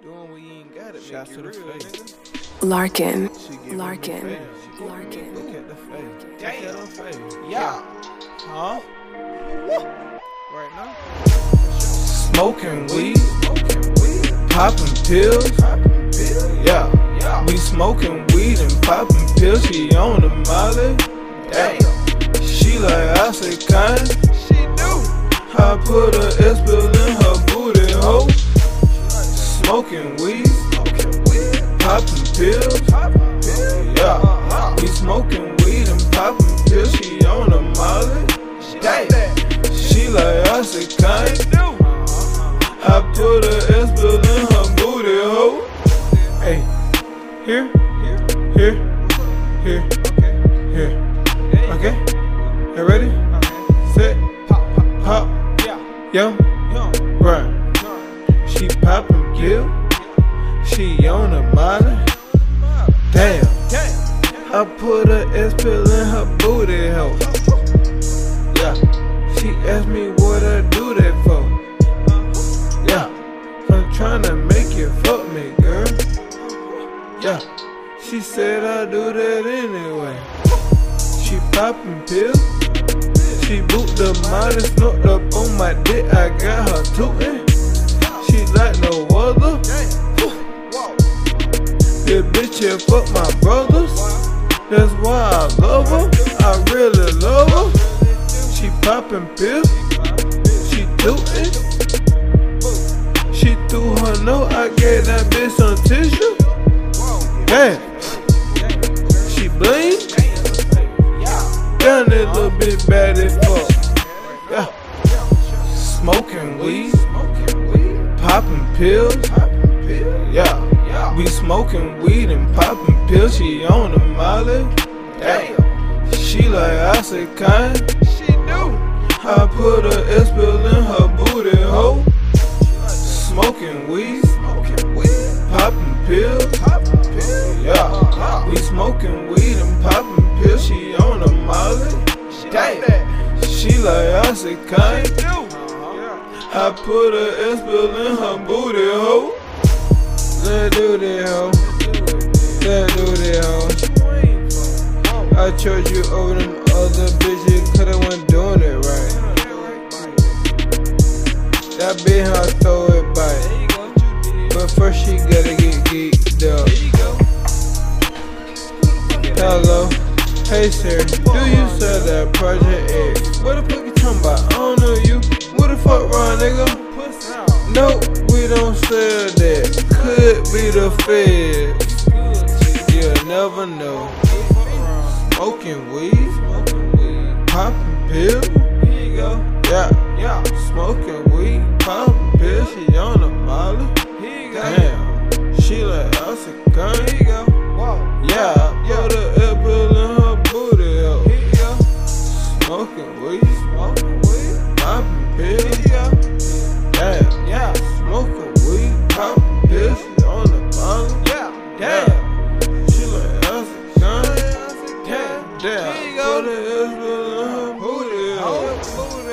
Doing what you ain't got it. Shots to the face. Larkin. Look at the face. Damn. Yeah. Huh? Right now. Smoking weed, popping pills. Yeah, we smoking weed and popping pills. She on the molly. Damn. She like I say kind. She do. I put a S-pill in her booty hole. Smoking weed, popping pills. Yeah, we smoking weed and popping pills. She on the molly. Damn. She like I say kind. I put a S-pill in her booty hole. Hey, here. Okay, you ready? Set, pop, yo, run. She poppin' gill, she on the molly. Damn, I put a S-pill in her booty hole. Yeah, she asked me what I do that for. Yeah, I'm tryna make you fuck me, girl. Yeah, she said I do that anyway. She poppin' pills. She boot the molly, snuck up on my dick. I got her tootin'. She like no other. This bitch here fuck my brothers. That's why I love her. I really love her. She poppin' pills. She tootin'. She threw her note. I gave that bitch some tissue. Damn. She bling. Damn, that little bitch bad as fuck. Yeah. Smoking weed, popping pills. Yeah, we smoking weed and popping pills. She on the molly. Damn. She like I say kind. She do. I put a S-pill in her booty hole. Smoking weed, popping pills. Yeah, we smoking weed and popping pills. She on the molly. Damn. She like I say kind. I put a S-pill in her booty hole. Let's do that hoe. Let's do that hoe. I chose you over them other bitches cause I wasn't doing it right. That bitch how I throw it by. But first she gotta get geeked up. Hello, hey sir, do you sell that Project X? What the fuck you talking about? I don't know you. What the fuck wrong, nigga? Nope, we don't sell that. Could be the feds. You'll never know. Smoking weed, popping pills. Yeah, smoking weed, popping pills. She on the molly. Damn, she like us a gun. Yeah, put a S-pill in her booty hole. Smoking weed, popping pills. Yeah, smoking weed, popping pills. She on the molly. Damn, she like us a gun. Damn, put a S-pill in her booty hole.